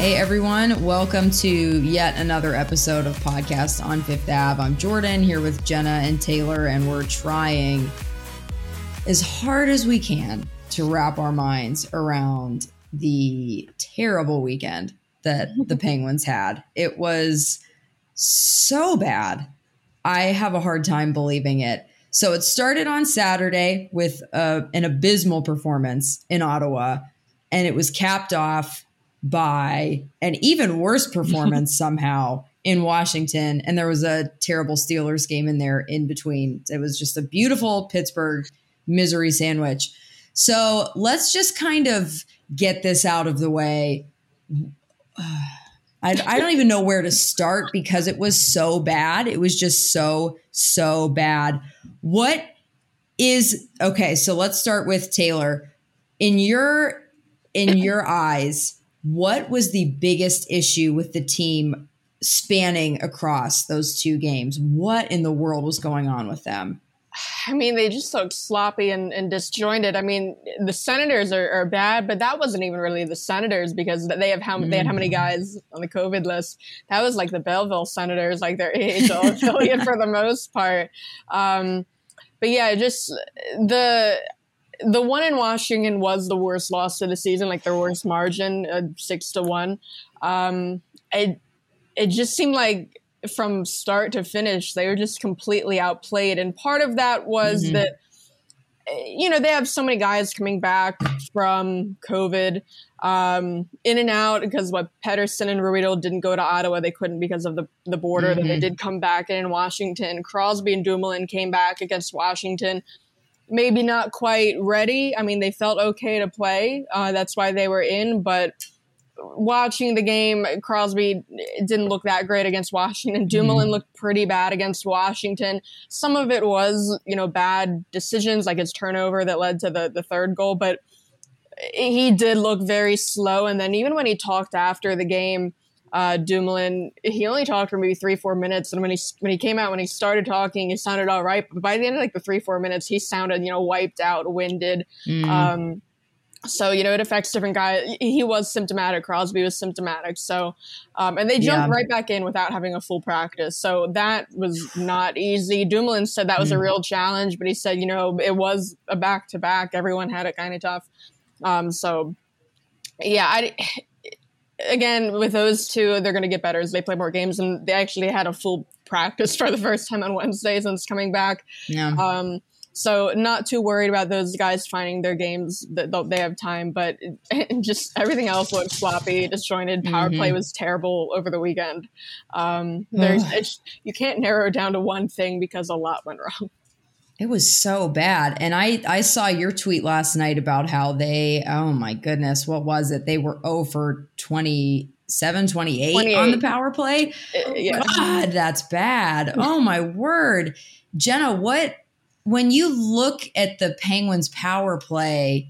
Hey everyone, welcome to yet another episode of Podcast on Fifth Ave. I'm Jordan here with Jenna and Taylor, and we're trying as hard as we can to wrap our minds around the terrible weekend that the Penguins had. It was so bad. I have a hard time believing it. So it started on Saturday with an abysmal performance in Ottawa, and it was capped off by an even worse performance somehow in Washington. And there was a terrible Steelers game in there in between. It was just a beautiful Pittsburgh misery sandwich. So let's just kind of get this out of the way. I don't even know where to start because it was so bad. It was just so bad. Okay, so let's start with Taylor. In your eyes, what was the biggest issue with the team spanning across those two games? What in the world was going on with them? I mean, they just looked sloppy and disjointed. I mean, the Senators are bad, but that wasn't even really the Senators because they had how many guys on the COVID list? That was like the Belleville Senators, like their AHL affiliate for the most part. But yeah, just the one in Washington was the worst loss of the season, like their worst margin, 6-1. It just seemed like from start to finish, they were just completely outplayed. And part of that was that, you know, they have so many guys coming back from COVID, in and out because Pettersson and Ruhwedel didn't go to Ottawa. They couldn't because of the border. Then they did come back in Washington. Crosby and Dumoulin came back against Washington. Maybe not quite ready. I mean, they felt okay to play. That's why they were in. But watching the game, Crosby didn't look that great against Washington. Dumoulin looked pretty bad against Washington. Some of it was, you know, bad decisions, like his turnover that led to the third goal. But he did look very slow. And then even when he talked after the game, Dumoulin, he only talked for maybe 3-4 minutes, and when he came out, when he started talking, he sounded all right. But by the end of like the 3-4 minutes, he sounded, you know, wiped out, winded. So, you know, it affects different guys. He was symptomatic. Crosby was symptomatic. So, and they jumped right back in without having a full practice. So that was not easy. Dumoulin said that was a real challenge, but he said, you know, it was a back-to-back. Everyone had it kind of tough. So, yeah, again, with those two, they're going to get better as they play more games. And they actually had a full practice for the first time on Wednesday since coming back. Yeah. So not too worried about those guys finding their games. They have time, but just everything else looked sloppy, disjointed. Power play was terrible over the weekend. You can't narrow it down to one thing because a lot went wrong. It was so bad. And I saw your tweet last night about how oh my goodness, what was it? They were 0 for 28 on the power play. Yeah. God, that's bad. Oh my word. Jenna, when you look at the Penguins power play,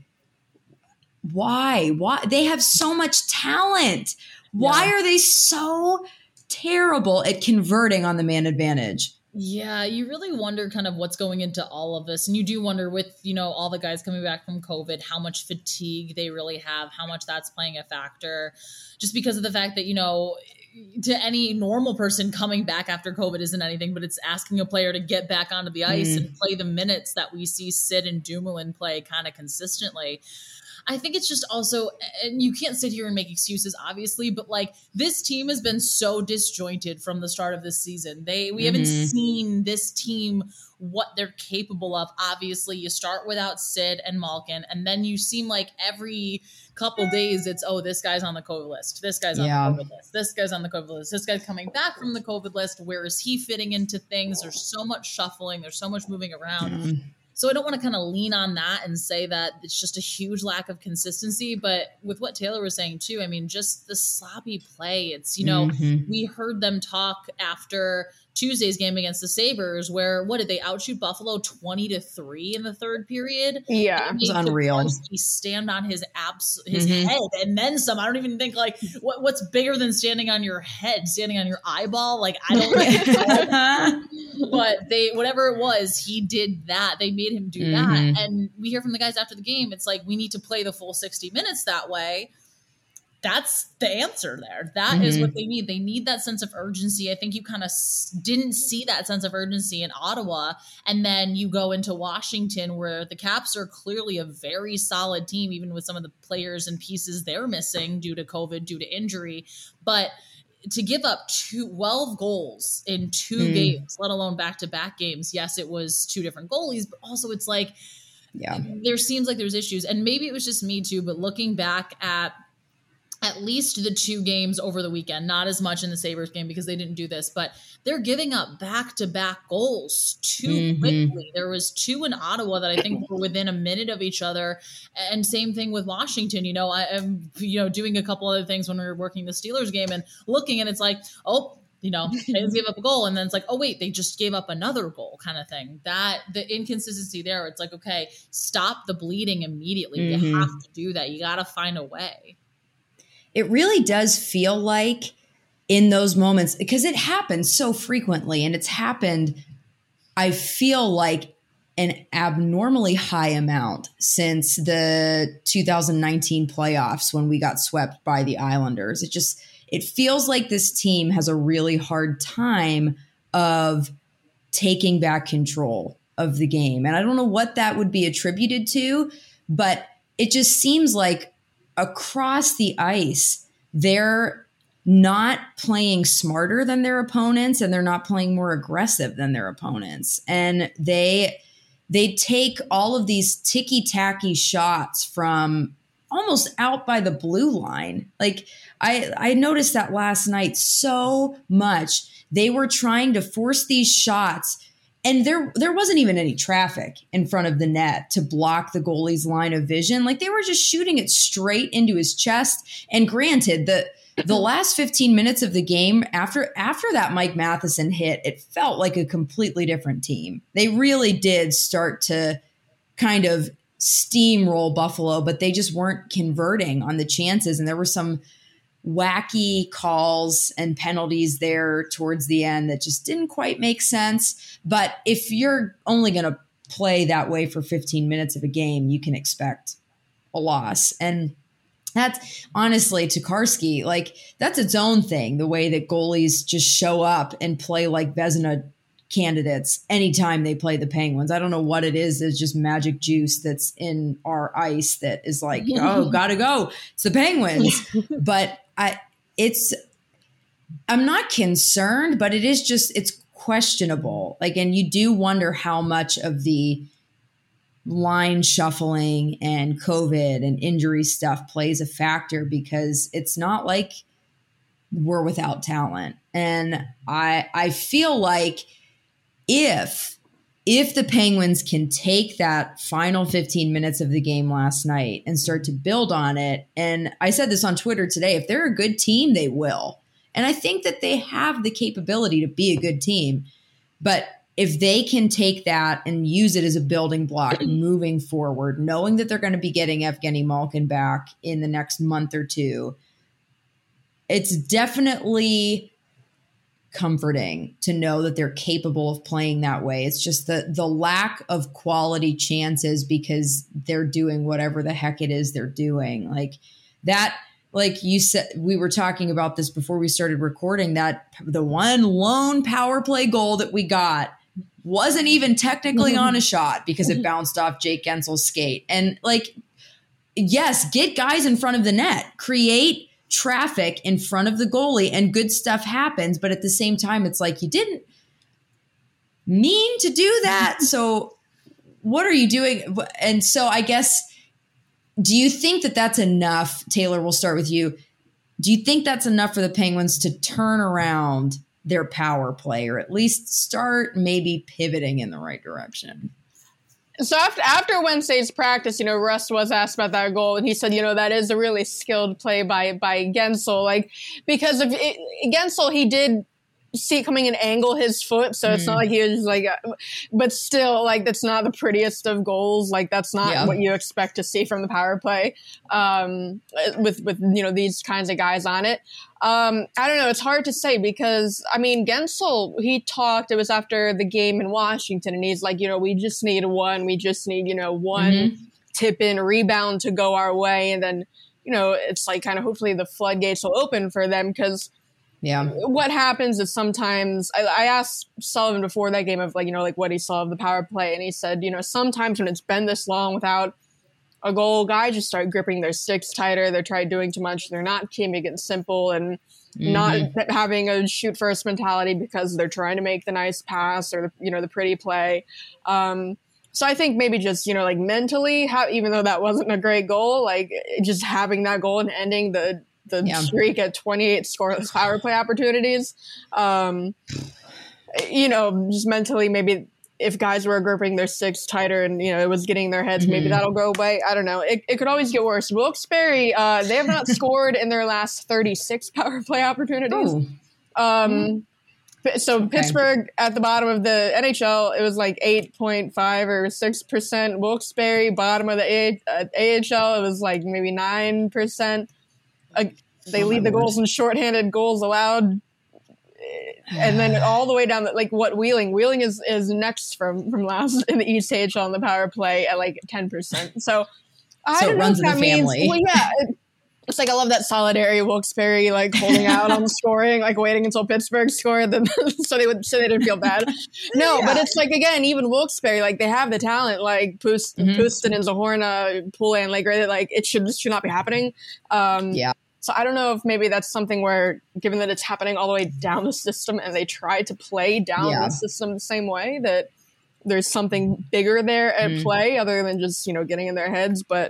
why? They have so much talent. Why are they so terrible at converting on the man advantage? Yeah, you really wonder kind of what's going into all of this. And you do wonder with, you know, all the guys coming back from COVID, how much fatigue they really have, how much that's playing a factor, just because of the fact that, you know, to any normal person coming back after COVID isn't anything, but it's asking a player to get back onto the ice and play the minutes that we see Sid and Dumoulin play kind of consistently. I think it's just also, and you can't sit here and make excuses, obviously, but like this team has been so disjointed from the start of this season. We haven't seen this team what they're capable of. Obviously, you start without Sid and Malkin, and then you seem like every couple days it's, oh, this guy's on the COVID list. This guy's on the COVID list. This guy's on the COVID list. This guy's coming back from the COVID list. Where is he fitting into things? There's so much shuffling. There's so much moving around. So I don't want to kind of lean on that and say that it's just a huge lack of consistency. But with what Taylor was saying too, I mean, just the sloppy play. It's, you know, we heard them talk after Tuesday's game against the Sabres where, what did they outshoot Buffalo 20-3 in the third period? Yeah, it was unreal. He stand on his head and then some. I don't even think like what's bigger than standing on your head, standing on your eyeball. Like, I don't know. But whatever it was, he did that. They made him do that. And we hear from the guys after the game. It's like, we need to play the full 60 minutes that way. that's the answer there. That is what they need. They need that sense of urgency. I think you kind of didn't see that sense of urgency in Ottawa. And then you go into Washington, where the Caps are clearly a very solid team, even with some of the players and pieces they're missing due to COVID, due to injury. But to give up 12 goals in 2 games, let alone back-to-back games. Yes, it was 2 different goalies, but also it's like, there seems like there's issues. And maybe it was just me too, but looking back at least the 2 games over the weekend, not as much in the Sabres game because they didn't do this, but they're giving up back-to-back goals too quickly. There was 2 in Ottawa that I think were within a minute of each other. And same thing with Washington. I'm doing a couple other things when we were working the Steelers game and looking, and it's like, they just gave up a goal. And then it's like, oh wait, they just gave up another goal kind of thing. That the inconsistency there, it's like, okay, stop the bleeding immediately. You have to do that. You got to find a way. It really does feel like in those moments, because it happens so frequently, and it's happened, I feel like, an abnormally high amount since the 2019 playoffs when we got swept by the Islanders. It feels like this team has a really hard time of taking back control of the game. And I don't know what that would be attributed to, but it just seems like across the ice, they're not playing smarter than their opponents, and they're not playing more aggressive than their opponents. And they take all of these ticky-tacky shots from almost out by the blue line. Like I noticed that last night so much. They were trying to force these shots, and there wasn't even any traffic in front of the net to block the goalie's line of vision. Like they were just shooting it straight into his chest. And granted, the last 15 minutes of the game, after that Mike Matheson hit, it felt like a completely different team. They really did start to kind of steamroll Buffalo, but they just weren't converting on the chances. And there were some wacky calls and penalties there towards the end that just didn't quite make sense. But if you're only going to play that way for 15 minutes of a game, you can expect a loss. And that's honestly, Tokarski, like that's its own thing, the way that goalies just show up and play like Vezina candidates anytime they play the Penguins. I don't know what it is. There's just magic juice that's in our ice that is like, oh, gotta go. It's the Penguins. But I'm not concerned, but it's questionable. Like, and you do wonder how much of the line shuffling and COVID and injury stuff plays a factor, because it's not like we're without talent. And I feel like if the Penguins can take that final 15 minutes of the game last night and start to build on it, and I said this on Twitter today, if they're a good team, they will. And I think that they have the capability to be a good team. But if they can take that and use it as a building block moving forward, knowing that they're going to be getting Evgeny Malkin back in the next month or two, it's definitely comforting to know that they're capable of playing that way. It's just the lack of quality chances because they're doing whatever the heck it is they're doing. Like that, like you said, we were talking about this before we started recording, that the one lone power play goal that we got wasn't even technically on a shot because it bounced off Jake Gensel's skate. And like, yes, get guys in front of the net, create traffic in front of the goalie, and good stuff happens. But at the same time, it's like, you didn't mean to do that. So what are you doing? And so I guess, do you think that that's enough? Taylor, we'll start with you. Do you think that's enough for the Penguins to turn around their power play, or at least start maybe pivoting in the right direction? So after Wednesday's practice, Russ was asked about that goal, and he said, that is a really skilled play by Guentzel. Like, because of Guentzel, he did see it coming and angle his foot, so it's not like he was like, but still, like, that's not the prettiest of goals. Like, that's not what you expect to see from the power play with these kinds of guys on it. I don't know. It's hard to say because, Guentzel, he talked, it was after the game in Washington, and he's like, we just need one tip in rebound to go our way. And then, it's like kind of hopefully the floodgates will open for them, because what happens is sometimes I asked Sullivan before that game of what he saw of the power play, and he said, sometimes when it's been this long without a goal, guys just start gripping their sticks tighter. They're trying doing too much. They're not keeping it simple and not having a shoot first mentality because they're trying to make the nice pass or the pretty play. So I think maybe just, mentally, even though that wasn't a great goal, just having that goal and ending the streak at 28 scoreless power play opportunities, just mentally, maybe if guys were gripping their sticks tighter and, it was getting their heads, maybe that'll go away. I don't know. It could always get worse. Wilkes-Barre, they have not scored in their last 36 power play opportunities. So Pittsburgh at the bottom of the NHL, it was 8.5 or 6%. Wilkes-Barre, bottom of the AHL, it was maybe 9%. They lead the goals in shorthanded goals allowed. And then all the way down, Wheeling is next from last in the East AHL on the power play at 10%. So I don't know if that means, well, yeah, it's I love that solidarity Wilkes-Barre holding out on scoring, waiting until Pittsburgh scored, then so they didn't feel bad. No, but it's again, even Wilkes-Barre, they have the talent, Pustin and Zahorna, Poulin, it should not be happening. So I don't know if maybe that's something where, given that it's happening all the way down the system and they try to play down the system the same way, that there's something bigger there at play other than just, getting in their heads. But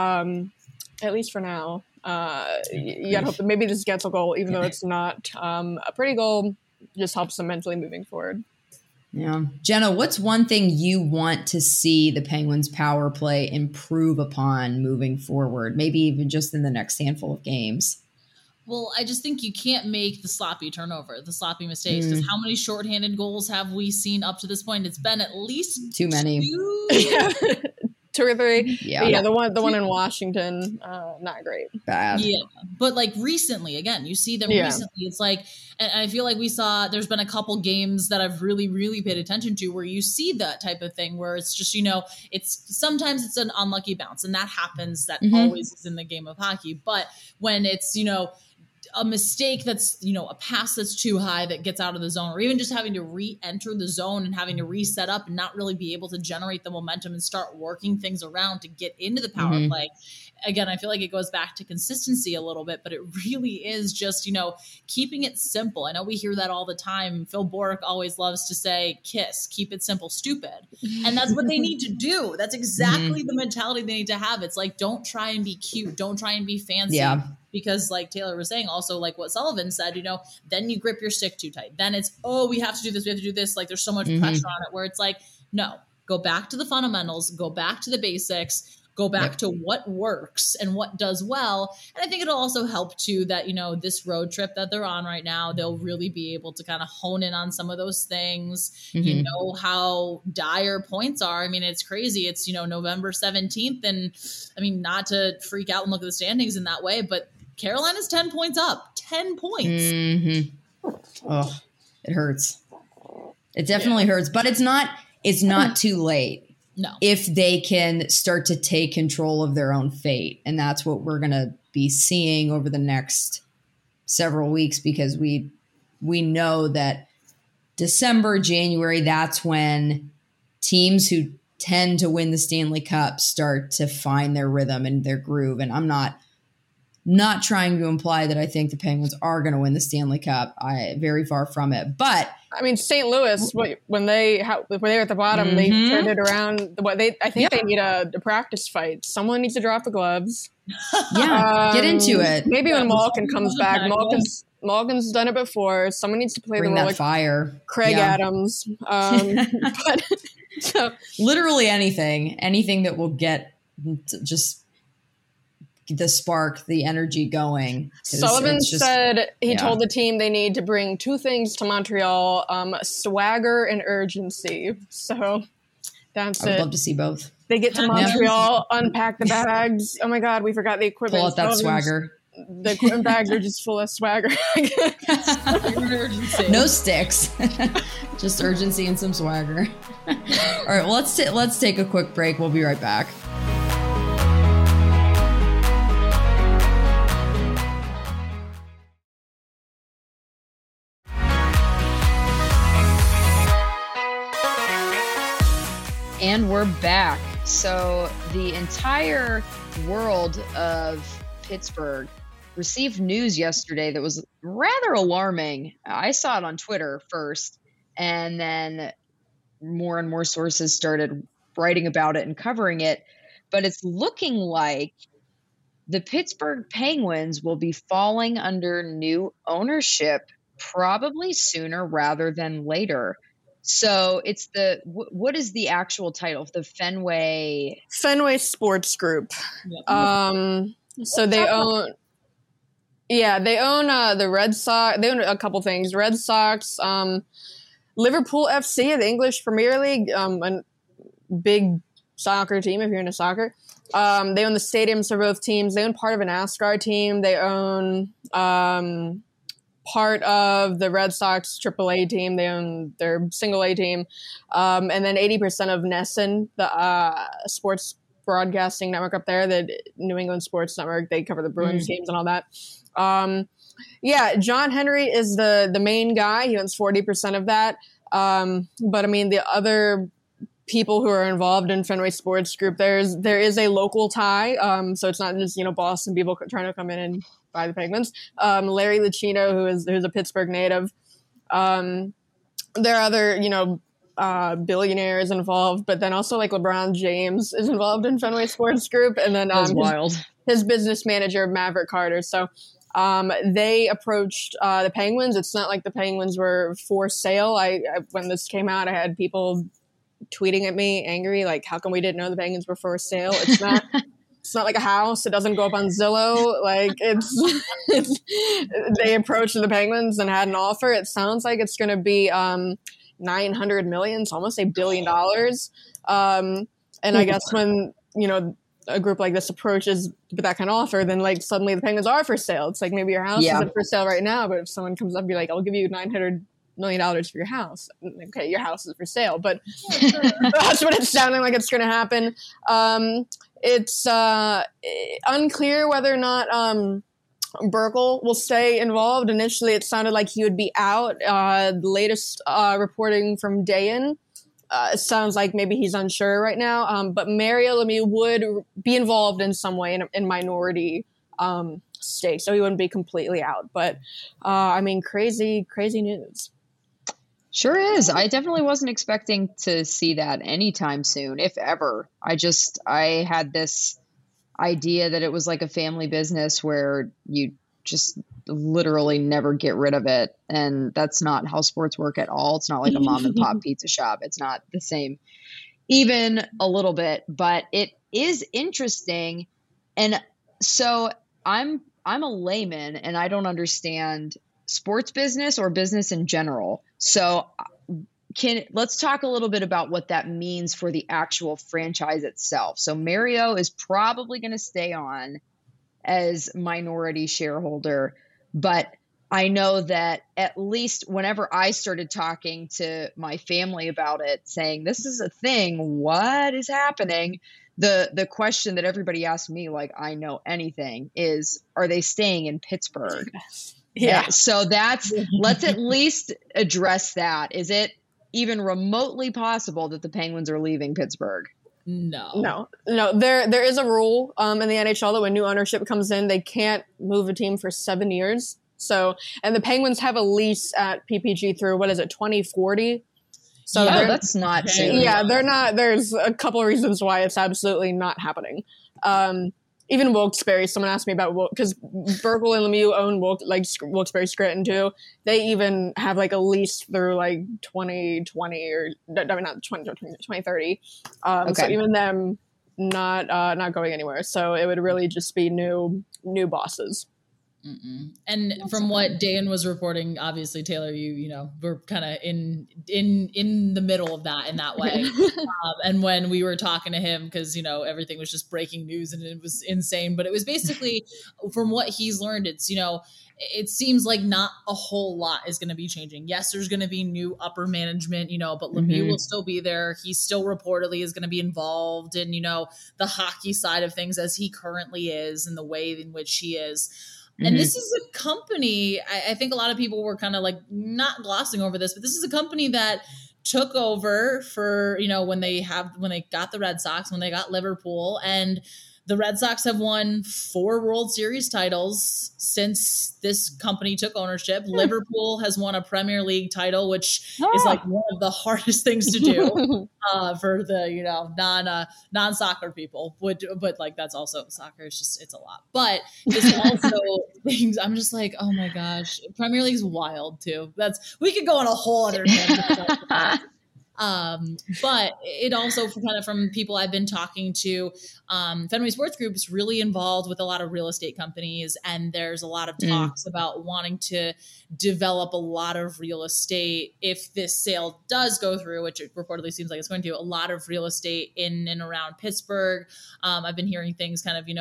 at least for now, you gotta hope that maybe this gets a goal, even though it's not a pretty goal, just helps them mentally moving forward. Yeah. Jenna, what's one thing you want to see the Penguins power play improve upon moving forward, maybe even just in the next handful of games? Well, I just think you can't make the sloppy turnover, the sloppy mistakes. Because how many shorthanded goals have we seen up to this point? It's been at least too many. 2 or 3. Yeah. The one in Washington, not great. Bad. Yeah. But recently, again, you see them recently. It's and I feel we saw, there's been a couple games that I've really, really paid attention to where you see that type of thing where it's just, sometimes it's an unlucky bounce, and that happens. That always is in the game of hockey. But when it's, a mistake that's, a pass that's too high that gets out of the zone, or even just having to re-enter the zone and having to reset up and not really be able to generate the momentum and start working things around to get into the power play. Again, I feel it goes back to consistency a little bit, but it really is just, keeping it simple. I know we hear that all the time. Phil Bourque always loves to say, KISS, keep it simple, stupid. And that's what they need to do. That's exactly the mentality they need to have. It's don't try and be cute. Don't try and be fancy. Yeah. Because Taylor was saying also, what Sullivan said, then you grip your stick too tight. Then it's, we have to do this. We have to do this. There's so much pressure on it where it's no, go back to the fundamentals, go back to the basics, go back to what works and what does well. And I think it'll also help too that, this road trip that they're on right now, they'll really be able to kind of hone in on some of those things. You know how dire points are. I mean, it's crazy. It's, November 17th. And I mean, not to freak out and look at the standings in that way, but Carolina's 10 points up, 10 points. Oh, it hurts. It definitely hurts, but it's not too late. No. If they can start to take control of their own fate. And that's what we're going to be seeing over the next several weeks, because we know that December, January, that's when teams who tend to win the Stanley Cup start to find their rhythm and their groove. And I'm not trying to imply that I think the Penguins are going to win the Stanley Cup. Very far from it. But I mean, St. Louis, when they were at the bottom, they turned it around. I think they need a practice fight. Someone needs to drop the gloves. Yeah, get into it. Maybe when Malkin comes back. Malkin's done it before. Someone needs to play Bring the role that fire. Craig Adams. But so literally anything that will get just the spark, the energy going. Sullivan said he told the team they need to bring 2 things to Montreal, swagger and urgency. So that's it. I would love to see both. They get to Montreal, unpack the bags. Oh my God, we forgot the equipment. Pull out that swagger. The equipment bags are just full of swagger. No sticks. Just urgency and some swagger. All right, well, let's take a quick break. We'll be right back. And we're back. So the entire world of Pittsburgh received news yesterday that was rather alarming. I saw it on Twitter first, and then more and more sources started writing about it and covering it. But it's looking like the Pittsburgh Penguins will be falling under new ownership probably sooner rather than later. So it's what is the actual title of the Fenway Sports Group? Yep. So they own the Red Sox. They own a couple things: Red Sox, Liverpool FC, the English Premier League, a big soccer team if you're into soccer. They own the stadiums for both teams. They own part of an NASCAR team. They own part of the Red Sox AAA team. They own their single A team. And then 80% of NESN, the sports broadcasting network up there, the New England Sports Network. They cover the Bruins teams and all that. John Henry is the main guy. He owns 40% of that. But I mean, the other people who are involved in Fenway Sports Group, there is a local tie. So it's not just, Boston people trying to come in and buy the Penguins. Larry Lucchino, who's a Pittsburgh native. There are other, billionaires involved, but then also like LeBron James is involved in Fenway Sports Group. And then his business manager, Maverick Carter. So they approached the Penguins. It's not like the Penguins were for sale. I when this came out, I had people tweeting at me angry, like, how come we didn't know the Penguins were for sale? It's not it's not like a house. It doesn't go up on Zillow. Like it's they approached the Penguins and had an offer. It sounds like it's going to be $900 million, so almost $1 billion. And I guess when a group like this approaches with that kind of offer, then like suddenly the Penguins are for sale. It's like maybe your house isn't for sale right now, but if someone comes up and be like, I'll give you $900 million for your house. Okay, your house is for sale, but that's what it's sounding like it's going to happen. It's unclear whether or not Burkle will stay involved. Initially, it sounded like he would be out. The latest reporting from Dayan, it sounds like maybe he's unsure right now. But Mario Lemieux would be involved in some way in minority stake, so he wouldn't be completely out. But I mean, crazy news. Sure is. I definitely wasn't expecting to see that anytime soon, if ever. I had this idea that it was like a family business where you just literally never get rid of it. And that's not how sports work at all. It's not like a mom and pop pizza shop. It's not the same, even a little bit, but it is interesting. And so I'm a layman and I don't understand sports business or business in general. So let's talk a little bit about what that means for the actual franchise itself. So Mario is probably going to stay on as minority shareholder, but I know that at least whenever I started talking to my family about it, saying this is a thing, what is happening? The question that everybody asked me, like I know anything, is are they staying in Pittsburgh? Yeah. So let's at least address that. Is it even remotely possible that the Penguins are leaving Pittsburgh? No. There is a rule in the NHL that when new ownership comes in, they can't move a team for 7 years. So, and the Penguins have a lease at PPG through, 2040? So that's not soon. Yeah, they're not. There's a couple of reasons why it's absolutely not happening. Even Wilkes-Barre, someone asked me about because Burkle and Lemieux own Wilkes-Barre Scranton too. They even have like a lease through like 2020 or not 2030. So even them not going anywhere. So it would really just be new bosses. Mm-mm. And from what Dan was reporting, obviously Taylor, you we're kind of in the middle of that in that way. And when we were talking to him, because everything was just breaking news and it was insane, but it was basically from what he's learned, it's it seems like not a whole lot is going to be changing. Yes, there's going to be new upper management, but Lemieux will still be there. He still reportedly is going to be involved in the hockey side of things as he currently is and the way in which he is. And this is a company, I think a lot of people were kind of like not glossing over this, but this is a company that took over for, when they got the Red Sox, when they got Liverpool, and the Red Sox have won 4 World Series titles since this company took ownership. Liverpool has won a Premier League title, which is like one of the hardest things to do for the non-soccer people. But like that's also soccer. It's a lot. But it's also things. I'm just like, oh my gosh, Premier League's wild too. We could go on a whole other tangent. But it also from people I've been talking to, Fenway Sports Group is really involved with a lot of real estate companies, and there's a lot of talks about wanting to develop a lot of real estate if this sale does go through, which it reportedly seems like it's going to. A lot of real estate in and around Pittsburgh. I've been hearing things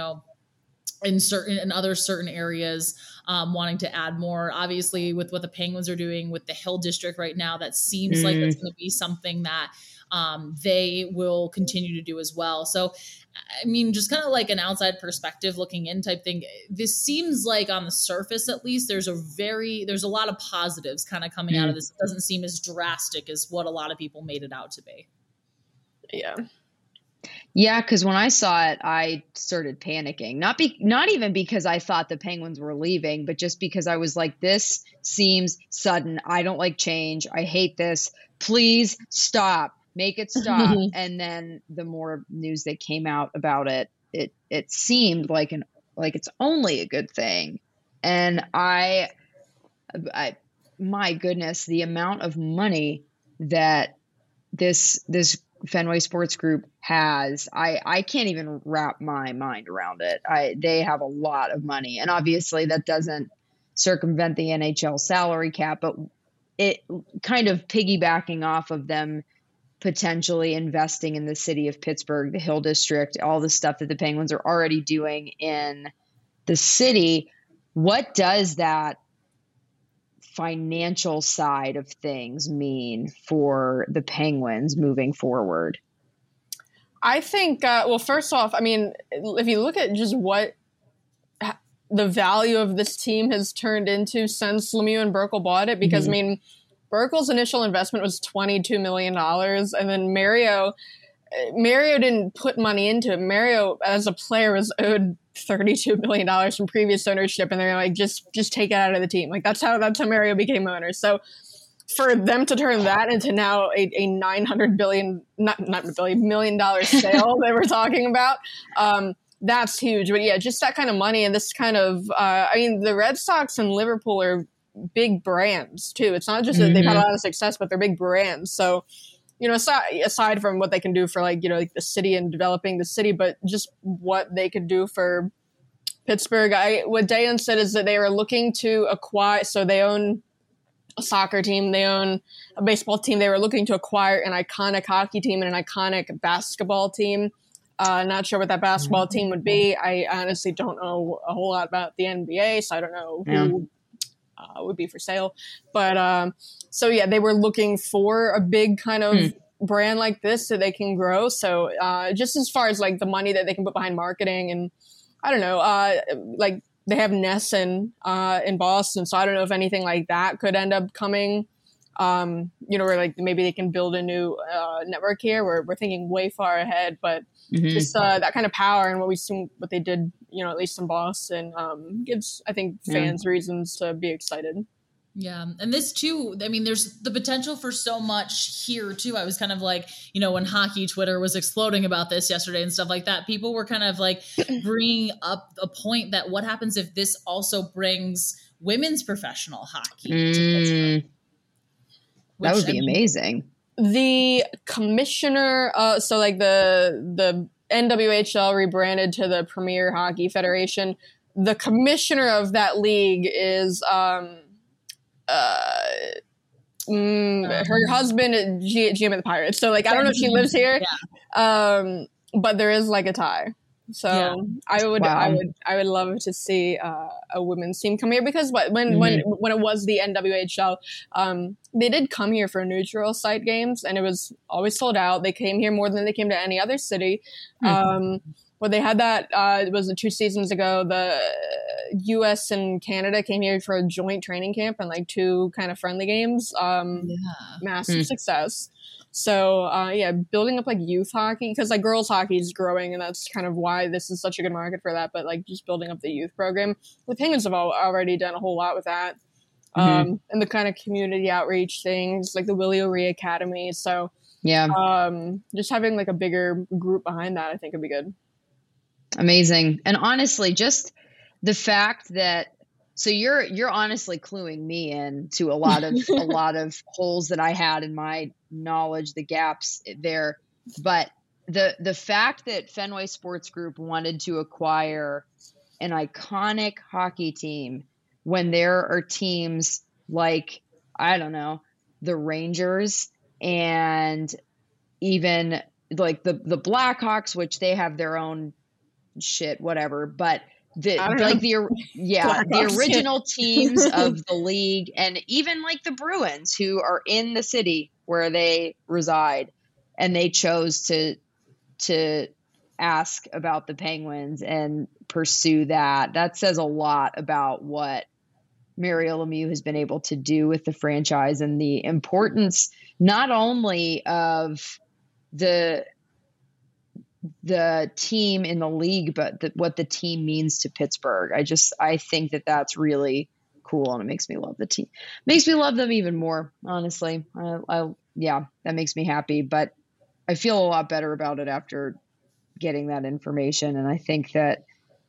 in other certain areas, wanting to add more. Obviously, with what the Penguins are doing with the Hill District right now, that seems like that's going to be something that they will continue to do as well. So, I mean, just kind of like an outside perspective looking in type thing, this seems like on the surface, at least, there's a lot of positives kind of coming out of this. It doesn't seem as drastic as what a lot of people made it out to be. Yeah. Yeah, because when I saw it, I started panicking. Not even because I thought the Penguins were leaving, but just because I was like, this seems sudden. I don't like change. I hate this. Please stop. Make it stop. And then the more news that came out about it, it seemed like it's only a good thing. And I my goodness, the amount of money that this Fenway Sports Group has, I can't even wrap my mind around it. They have a lot of money, and obviously that doesn't circumvent the NHL salary cap, but it kind of piggybacking off of them potentially investing in the city of Pittsburgh, the Hill District, all the stuff that the Penguins are already doing in the city. What does that financial side of things mean for the Penguins moving forward? I think, well, first off, I mean, if you look at just what the value of this team has turned into since Lemieux and Burkle bought it, because I mean, Burkle's initial investment was $22 million, and then Mario didn't put money into it. Mario, as a player, was owed $32 million from previous ownership, and they're like, just take it out of the team. Like that's how Mario became owner. So for them to turn that into now a $900 million sale that we're talking about, that's huge. But yeah, just that kind of money and this kind of, I mean, the Red Sox and Liverpool are big brands too. It's not just that they've had a lot of success, but they're big brands. So, you know, aside from what they can do for like the city and developing the city, but just what they could do for Pittsburgh. What Dayan said is that they were looking to acquire, so they own a soccer team, they own a baseball team. They were looking to acquire an iconic hockey team and an iconic basketball team. Not sure what that basketball team would be. I honestly don't know a whole lot about the NBA, so I don't know who would be for sale. But so yeah, they were looking for a big kind of brand like this so they can grow. So just as far as like the money that they can put behind marketing, and I don't know, like they have Nesson in Boston, so I don't know if anything like that could end up coming. You know, where like maybe they can build a new network here. We're thinking way far ahead, but just that kind of power and what they did, you know, at least in Boston, gives, I think, fans reasons to be excited. Yeah. And this too, I mean, there's the potential for so much here too. I was kind of like, you know, when hockey Twitter was exploding about this yesterday and stuff like that, people were kind of like bringing up a point that what happens if this also brings women's professional hockey to Pittsburgh? That would be amazing. The commissioner, so like the NWHL rebranded to the Premier Hockey Federation. The commissioner of that league is her husband, GM of the Pirates. So like I don't know if she lives here, but there is like a tie. So I would love to see a women's team come here, because when it was the NWHL, they did come here for neutral site games and it was always sold out. They came here more than they came to any other city. But they had that, it was 2 seasons ago, the US and Canada came here for a joint training camp and like 2 kind of friendly games. Massive success. So yeah, building up like youth hockey, because like girls hockey is growing, and that's kind of why this is such a good market for that. But like just building up the youth program, the Penguins have already done a whole lot with that. And the kind of community outreach things like the Willie O'Ree Academy. So yeah, just having like a bigger group behind that, I think would be good. Amazing. And honestly, just the fact that, so you're honestly cluing me in to a lot of holes that I had in my knowledge, the gaps there. But the fact that Fenway Sports Group wanted to acquire an iconic hockey team when there are teams like, I don't know, the Rangers and even like the Blackhawks, which they have their own shit, whatever, but the original teams of the league, and even like the Bruins, who are in the city where they reside, and they chose to ask about the Penguins and pursue that. That says a lot about what Mario Lemieux has been able to do with the franchise, and the importance not only of the team in the league, but what the team means to Pittsburgh. I think that that's really cool, and it makes me love the team. Makes me love them even more, honestly. Yeah, that makes me happy, but I feel a lot better about it after getting that information. And I think that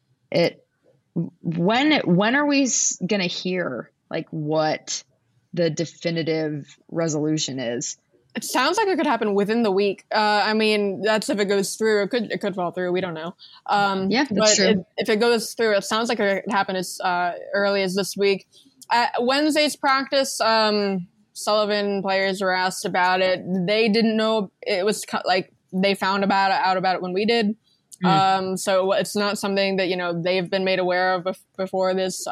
when are we going to hear like what the definitive resolution is? It sounds like it could happen within the week. I mean, that's if it goes through. It could fall through. We don't know. Yeah, that's true. If it goes through, it sounds like it could happen as early as this week. At Wednesday's practice, Sullivan players were asked about it. They didn't know it was like they found out about it when we did. So it's not something that they've been made aware of before this.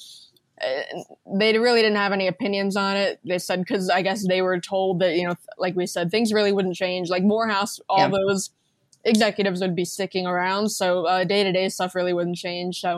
They really didn't have any opinions on it. They said, because I guess they were told that, like we said, things really wouldn't change. Like Morehouse, all those executives would be sticking around. So day-to-day stuff really wouldn't change. So,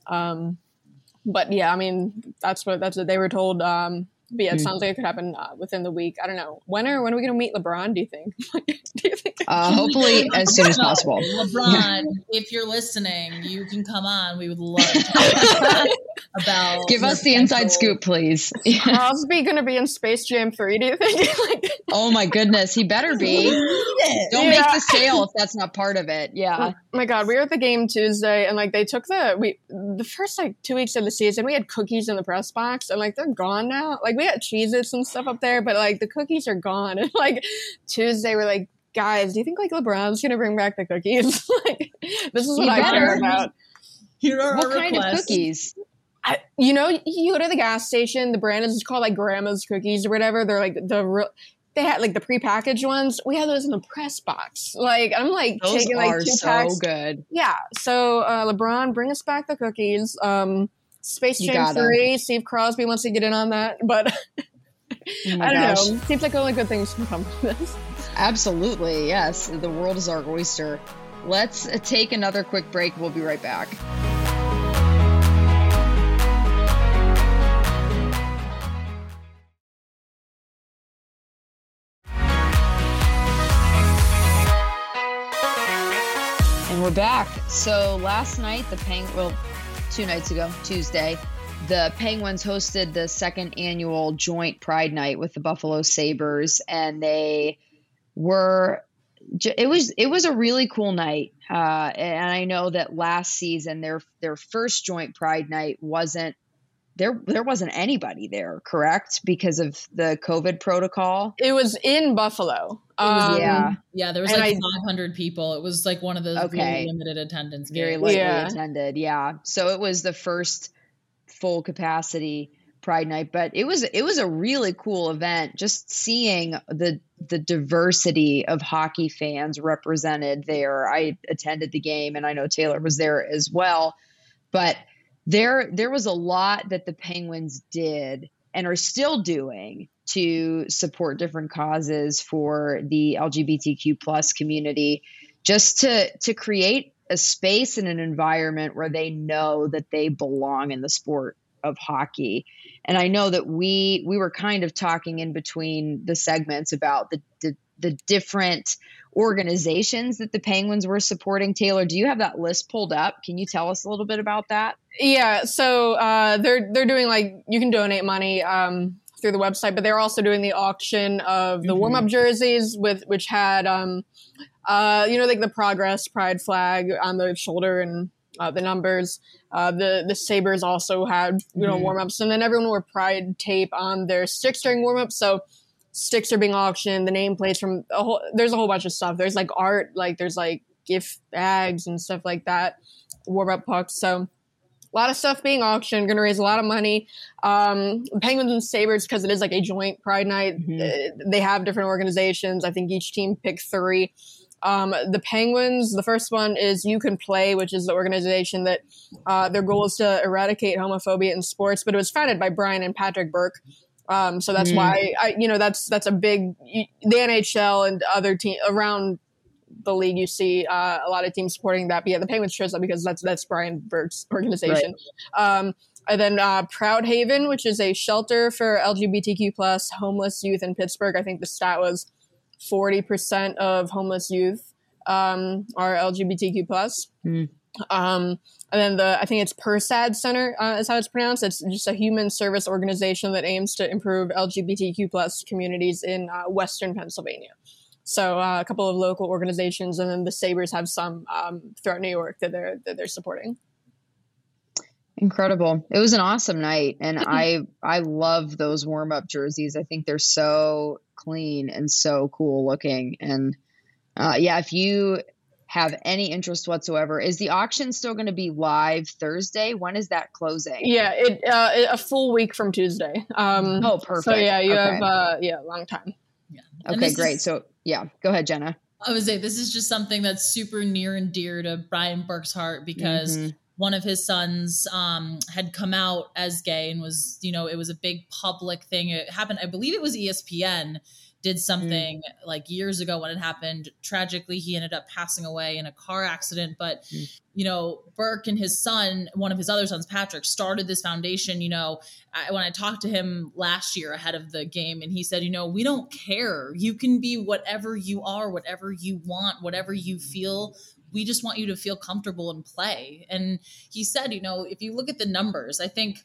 but yeah, I mean, that's what they were told. But yeah, it sounds like it could happen within the week. I don't know. When are we going to meet LeBron, do you think? Hopefully as soon as possible. LeBron, if you're listening, you can come on. We would love to talk about. Give us the inside scoop, please. Crosby going to be in Space Jam 3, do you think? Oh my goodness, he better be. Don't make the sale if that's not part of it. Yeah. Oh my God, we were at the game Tuesday, and like they took the first like 2 weeks of the season, we had cookies in the press box, and like they're gone now. Like we had Cheez-Its and stuff up there, but like the cookies are gone. And like Tuesday, we're like, guys, do you think like LeBron's gonna bring back the cookies? Like this is what I care about. Here are what kind of cookies? You go to the gas station, the brand is called like Grandma's Cookies or whatever. They're like they had like the prepackaged ones. We had those in the press box. Like I'm like those taking like 2 packs. So good. Yeah. So LeBron, bring us back the cookies. Space Jam 3. Steve Crosby wants to get in on that, but I don't know. Seems like only good things can come from this. Absolutely, yes. The world is our oyster. Let's take another quick break. We'll be right back. And we're back. So last night, 2 nights ago, Tuesday, the Penguins hosted the second annual joint Pride Night with the Buffalo Sabres, and it was a really cool night. And I know that last season, their first joint Pride Night wasn't anybody there, correct? Because of the COVID protocol. It was in Buffalo. Yeah, there was like 500 people. It was like one of those really limited attendance games. Very lightly attended, yeah. So it was the first full capacity Pride Night, but it was a really cool event. Just seeing the diversity of hockey fans represented there. I attended the game, and I know Taylor was there as well. But there was a lot that the Penguins did and are still doing to support different causes for the LGBTQ plus community, just to create a space and an environment where they know that they belong in the sport of hockey. And I know that we were kind of talking in between the segments about the the different organizations that the Penguins were supporting. Taylor, do you have that list pulled up? Can you tell us a little bit about that? Yeah, so they're doing, like, you can donate money through the website, but they're also doing the auction of the warm-up jerseys which had like the Progress Pride flag on the shoulder and the numbers. The Sabres also had warm-ups, and then everyone wore Pride tape on their sticks during warm-ups. So sticks are being auctioned, the nameplates from there's a whole bunch of stuff. There's like art, like there's like gift bags and stuff like that, warm-up pucks. So a lot of stuff being auctioned, going to raise a lot of money. Penguins and Sabres, because it is like a joint Pride night, they have different organizations. I think each team picked 3. The Penguins, the first one is You Can Play, which is the organization that their goal is to eradicate homophobia in sports, but it was founded by Brian and Patrick Burke. So that's why that's a big, the NHL and other teams around the league, you see a lot of teams supporting that. But yeah, the Penguins chose that because that's Brian Burke's organization. Right. And then Proud Haven, which is a shelter for LGBTQ plus homeless youth in Pittsburgh. I think the stat was 40% of homeless youth are LGBTQ plus. And then I think it's PERSAD Center is how it's pronounced. It's just a human service organization that aims to improve LGBTQ plus communities in Western Pennsylvania. So a couple of local organizations, and then the Sabres have some throughout New York that they're supporting. Incredible. It was an awesome night. And I love those warm-up jerseys. I think they're so clean and so cool looking. And if you have any interest whatsoever, is the auction still going to be live Thursday? When is that closing? Yeah, a full week from Tuesday. Perfect. So yeah, you have a long time. Yeah. Okay, great. So yeah, go ahead, Jenna. I would say this is just something that's super near and dear to Brian Burke's heart, because one of his sons had come out as gay and was, it was a big public thing. It happened, I believe it was ESPN did something like years ago when it happened. Tragically, he ended up passing away in a car accident. But, Burke and his son, one of his other sons, Patrick, started this foundation. When I talked to him last year ahead of the game, and he said, we don't care. You can be whatever you are, whatever you want, whatever you feel. We just want you to feel comfortable and play. And he said, if you look at the numbers,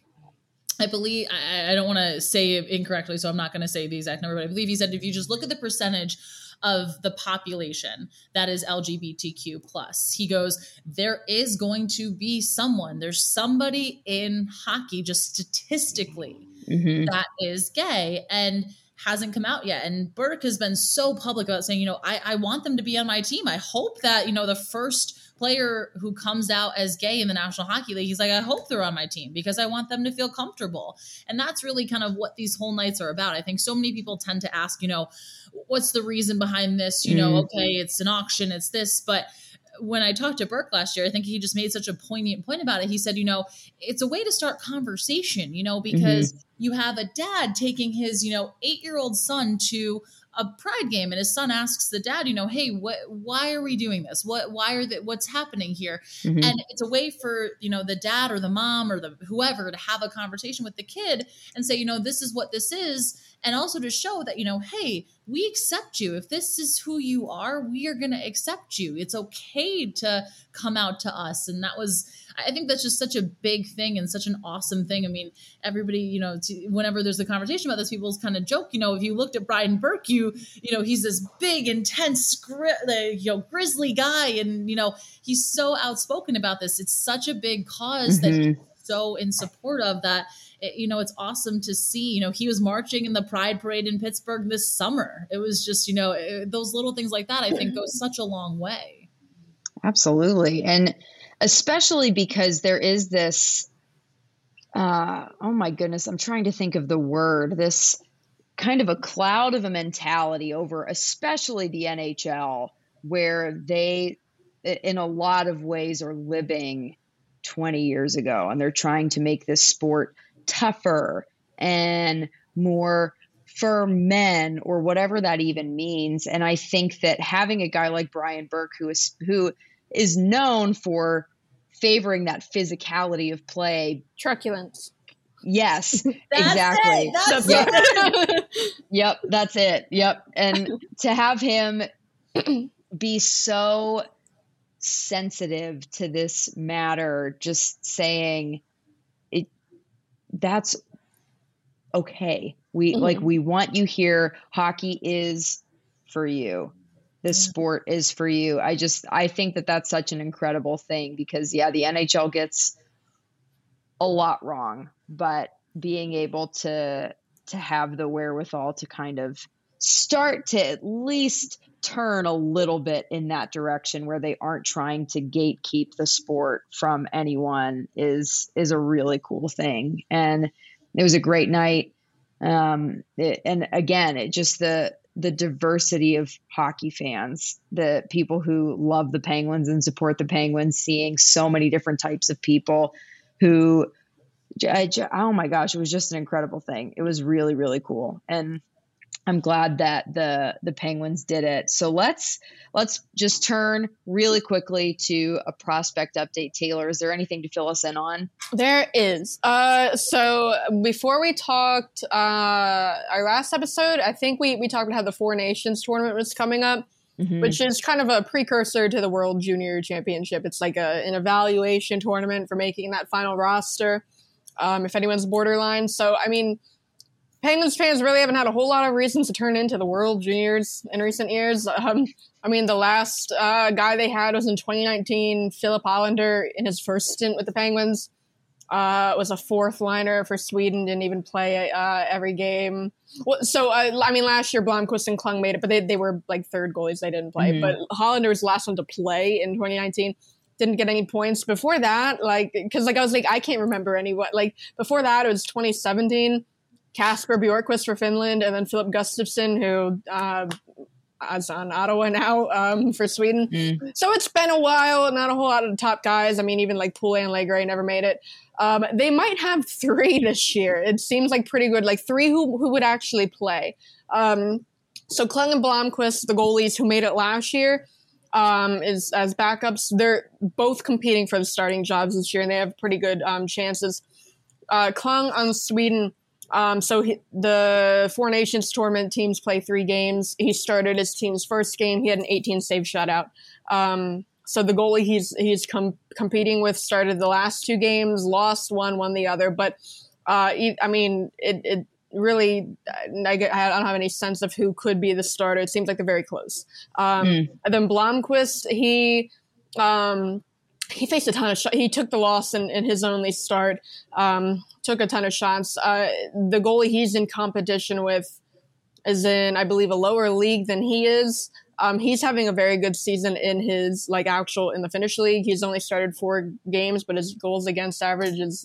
I believe, I don't want to say it incorrectly, so I'm not going to say the exact number, but I believe he said if you just look at the percentage of the population that is LGBTQ plus, he goes, there is going to be there's somebody in hockey just statistically that is gay and hasn't come out yet. And Burke has been so public about saying, I want them to be on my team. I hope that, the first player who comes out as gay in the National Hockey League, he's like, I hope they're on my team because I want them to feel comfortable. And that's really kind of what these whole nights are about. I think so many people tend to ask, what's the reason behind this? Okay, it's an auction, it's this. But when I talked to Burke last year, I think he just made such a poignant point about it. He said, it's a way to start conversation, because you have a dad taking his, 8-year-old son to a Pride game, and his son asks the dad, hey, why are we doing this? What's happening here? And it's a way for, the dad or the mom or the whoever to have a conversation with the kid and say, this is what this is. And also to show that, hey, we accept you. If this is who you are, we are going to accept you. It's okay to come out to us. And I think that's just such a big thing and such an awesome thing. I mean, everybody, whenever there's a conversation about this, people kind of joke, if you looked at Brian Burke, he's this big, intense, grizzly guy. And, he's so outspoken about this. It's such a big cause that he's so in support of that. It's awesome to see, he was marching in the Pride Parade in Pittsburgh this summer. It was just, those little things like that, I think go such a long way. Absolutely. And especially because there is this, oh my goodness, I'm trying to think of the word, this kind of a cloud of a mentality over, especially the NHL, where they, in a lot of ways, are living 20 years ago, and they're trying to make this sport tougher and more for men, or whatever that even means. And I think that having a guy like Brian Burke, who is known for favoring that physicality of play, truculence, Yes, That's exactly. it. That's it. Yep, that's it. Yep. And to have him be so sensitive to this matter, just saying that's okay. We want you here. Hockey is for you. The sport is for you. I think that that's such an incredible thing because the NHL gets a lot wrong, but being able to have the wherewithal to kind of start to at least turn a little bit in that direction where they aren't trying to gatekeep the sport from anyone is a really cool thing. And it was a great night. And again, it just the diversity of hockey fans, the people who love the Penguins and support the Penguins, seeing so many different types of people who, oh my gosh, it was just an incredible thing. It was really, really cool. And I'm glad that the Penguins did it. So let's just turn really quickly to a prospect update. Taylor, is there anything to fill us in on? There is. So before we talked our last episode, I think we talked about how the Four Nations tournament was coming up, which is kind of a precursor to the World Junior Championship. It's like an evaluation tournament for making that final roster, if anyone's borderline. So, I mean, Penguins fans really haven't had a whole lot of reasons to turn into the World Juniors in recent years. I mean, the last guy they had was in 2019, Philip Hollander, in his first stint with the Penguins. Was a fourth liner for Sweden, didn't even play every game. Well, so, I mean, last year Blomqvist and Klung made it, but they were like third goalies, they didn't play. But Hollander was the last one to play in 2019. Didn't get any points. Before that, because I was like, I can't remember anyone. Like, before that, it was 2017. Kasper Bjorkqvist for Finland, and then Philip Gustafsson, who is on Ottawa now for Sweden. So it's been a while, not a whole lot of the top guys. I mean, even like Poulet and Legray never made it. They might have three this year. It seems like pretty good, like three who would actually play. So Klung and Blomqvist, the goalies who made it last year, is as backups. They're both competing for the starting jobs this year, and they have pretty good chances. Klung on Sweden. The Four Nations tournament teams play 3 games. He started his team's first game. He had an 18-save shutout. So the goalie he's competing with started the last 2 games, lost one, won the other. But I mean, it really, I don't have any sense of who could be the starter. It seems like they're very close. And then Blomqvist, he faced a ton of shots. He took the loss in his only start. Took a ton of shots. The goalie he's in competition with is in, I believe, a lower league than he is. He's having a very good season in his in the Finnish league. He's only started 4 games, but his goals against average is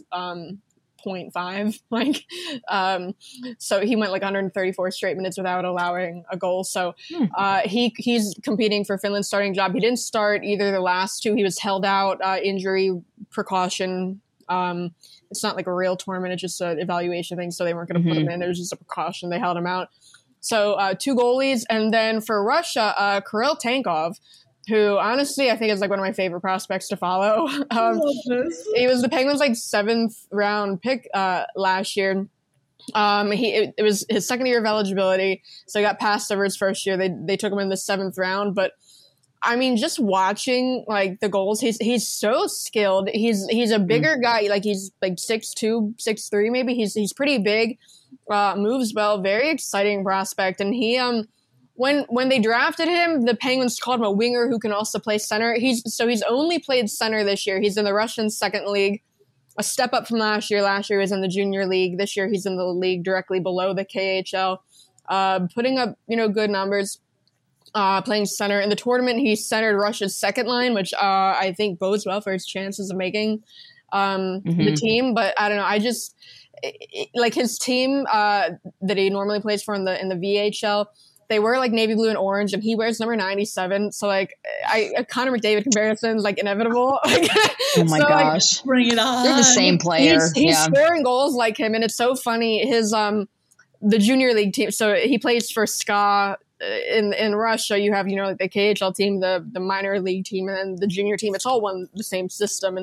0.5. So he went 134 straight minutes without allowing a goal. So he's competing for Finland's starting job. He didn't start either the last 2. He was held out, injury precaution. It's not like a real tournament. It's just an evaluation thing. So they weren't going to put him in. It was just a precaution. They held him out. So 2 goalies. And then for Russia, Kirill Tankov, who honestly I think is one of my favorite prospects to follow. He was the Penguins' 7th round pick last year. It was his second year of eligibility, so he got passed over his first year. They took him in the 7th round, but I mean, just watching the goals, he's so skilled. He's a bigger guy, he's 6'2", 6'3", maybe. He's pretty big, moves well, very exciting prospect. And he when they drafted him, the Penguins called him a winger who can also play center. He's only played center this year. He's in the Russian second league, a step up from last year. Last year he was in the junior league. This year he's in the league directly below the KHL, putting up good numbers. Playing center. In the tournament, he centered Russia's second line, which I think bodes well for his chances of making the team. But I don't know. I just his team that he normally plays for in the VHL. They wear navy blue and orange, and he wears number 97. So Connor McDavid comparisons inevitable. Oh my gosh, bring it on! They're the same player. He's scoring goals like him, and it's so funny. His the junior league team. So he plays for SKA. In Russia, you have, the KHL team, the minor league team, and then the junior team. It's all the same system. And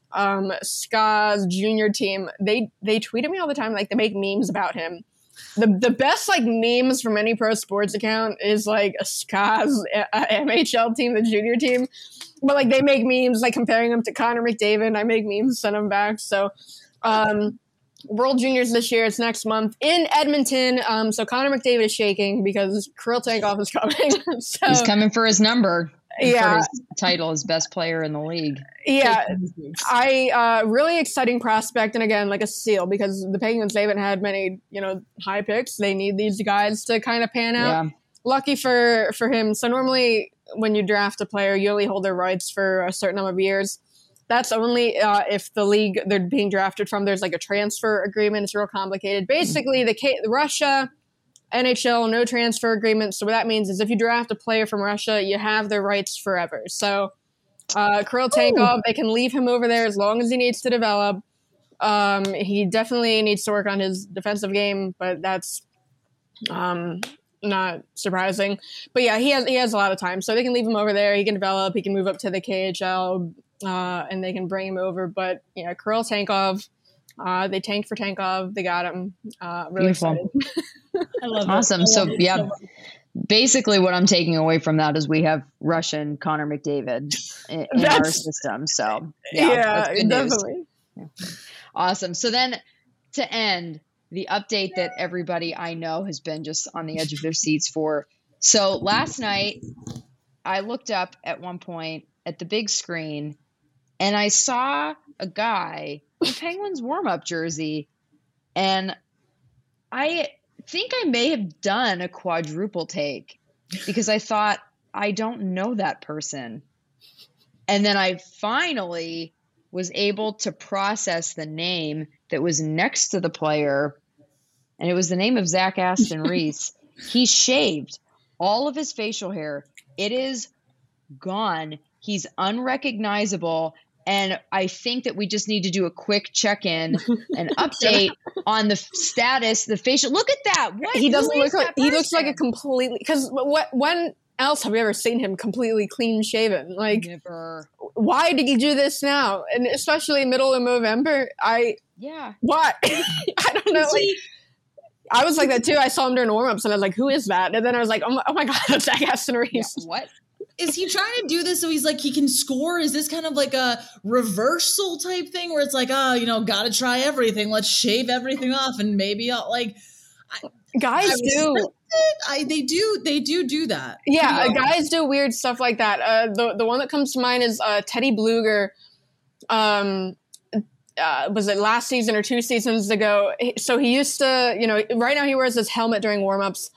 Ska's junior team, they tweet at me all the time. Like, they make memes about him. The best like memes from any pro sports account is like a Ska's MHL team, the junior team. But like, they make memes like comparing him to Connor McDavid. I make memes, send them back. So World Juniors this year, it's next month in Edmonton. So Connor McDavid is shaking because Kirill Tankov is coming. So he's coming for his number. Yeah, for his title as best player in the league. Yeah, really exciting prospect, and again, like a steal, because the Penguins, they haven't had many, high picks. They need these guys to kind of pan out. Yeah. Lucky for him. So normally, when you draft a player, you only hold their rights for a certain number of years. That's only if the league they're being drafted from, there's like a transfer agreement. It's real complicated. Basically, the Russia, NHL, no transfer agreement. So what that means is if you draft a player from Russia, you have their rights forever. So Kirill Tankov, they can leave him over there as long as he needs to develop. He definitely needs to work on his defensive game, but that's not surprising. But yeah, he has a lot of time. So they can leave him over there. He can develop. He can move up to the KHL, and they can bring him over. But yeah, Kirill Tankov, they tanked for Tankov. They got him. Really excited. I love awesome. it. So yeah, basically what I'm taking away from that is we have Russian Connor McDavid in our system. So yeah, definitely. Yeah. Awesome. So then to end, the update that everybody I know has been just on the edge of their seats for. So last night I looked up at one point at the big screen and I saw a guy in Penguins warm-up jersey, and I think I may have done a quadruple take because I thought, I don't know that person. And then I finally was able to process the name that was next to the player, and it was the name of Zach Aston Reese. He shaved all of his facial hair. It is gone. He's unrecognizable. And I think that we just need to do a quick check-in and update on the status, the facial. Look at that. What? He doesn't look like, he looks like a completely, because when else have we ever seen him completely clean shaven? Like, never. Why did he do this now? And especially middle of November, what? I don't know. Like, I was like that too. I saw him during warm-ups and I was like, who is that? And then I was like, oh my God, that's Zach Aston Reese. Yeah, what? Is he trying to do this so he's like, he can score? Is this kind of like a reversal type thing where it's like, gotta try everything. Let's shave everything off and maybe I'll guys do. They do that. Yeah, guys do weird stuff like that. The one that comes to mind is Teddy Bluger. Was it last season or 2 seasons ago? So he used to, right now he wears his helmet during warmups.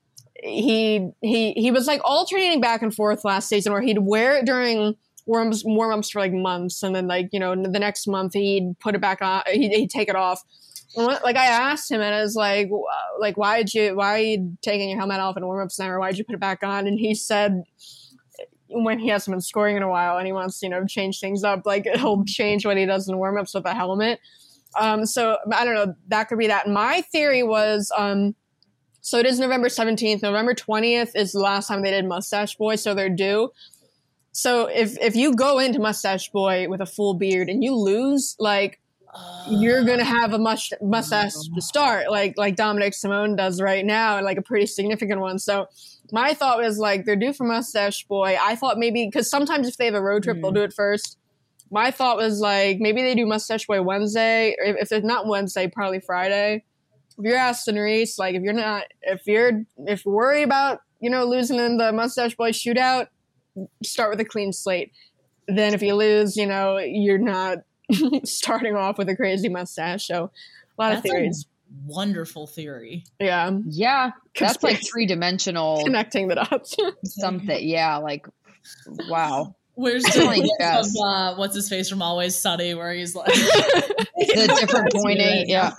He was like alternating back and forth last season where he'd wear it during warm-ups for like months, and then the next month he'd put it back on, he'd take it off. Like I asked him and I was like why are you taking your helmet off in warm-ups now, or why'd you put it back on? And he said when he hasn't been scoring in a while and he wants to change things up, like he'll change what he does in warm-ups with a helmet. So I don't know, that could be that. My theory was so it is November 17th. November 20th is the last time they did Mustache Boy, so they're due. So if you go into Mustache Boy with a full beard and you lose, like, you're going to have a mustache to start, like Dominic Simone does right now, and like a pretty significant one. So my thought was like, they're due for Mustache Boy. I thought maybe, because sometimes if they have a road trip, they'll do it first. My thought was like, maybe they do Mustache Boy Wednesday, or if it's not Wednesday, probably Friday. If you're Aston Reese, like if you're worried about, losing in the Mustache Boy shootout, start with a clean slate. Then if you lose, you're not starting off with a crazy mustache. So a lot of theories. Wonderful theory. Yeah. Yeah. That's like 3-dimensional. Connecting the dots. Something. Yeah. Like, wow. Where's the what's his face from Always Sunny, where he's like the different pointing. Yeah.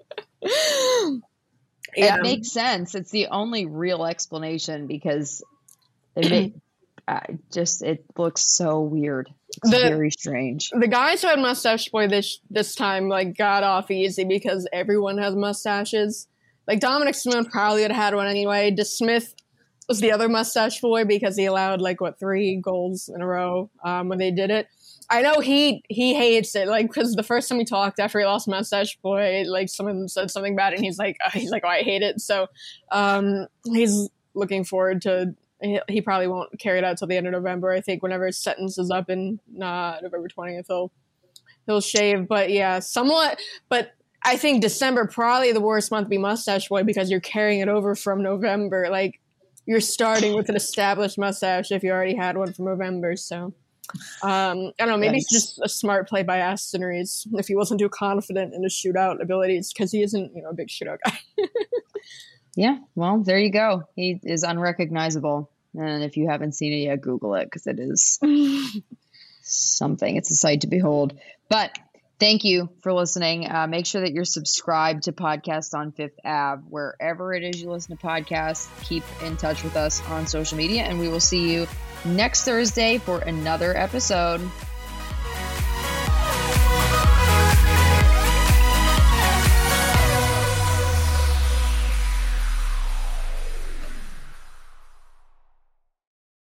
It makes sense. It's the only real explanation because it looks so weird. It's very strange. The guys who had Mustache Boy this time got off easy because everyone has mustaches. Like Dominic Simone probably would have had one anyway. DeSmith was the other mustache boy because he allowed 3 goals in a row when they did it. I know he hates it, because the first time we talked after he lost Mustache Boy, someone said something bad, and he's like, oh, I hate it. So he's looking forward to. He probably won't carry it out till the end of November. I think whenever his sentence is up in November 20th, he'll shave. But yeah, somewhat. But I think December probably the worst month to be Mustache Boy because you're carrying it over from November. You're starting with an established mustache if you already had one from November. So. I don't know, maybe it's just a smart play by Aston Reese if he wasn't too confident in his shootout abilities because he isn't, a big shootout guy. Yeah, well, there you go. He is unrecognizable. And if you haven't seen it yet, Google it because it is something. It's a sight to behold. But thank you for listening. Make sure that you're subscribed to Podcast on Fifth Ave, wherever it is you listen to podcasts. Keep in touch with us on social media, and we will see you next Thursday for another episode.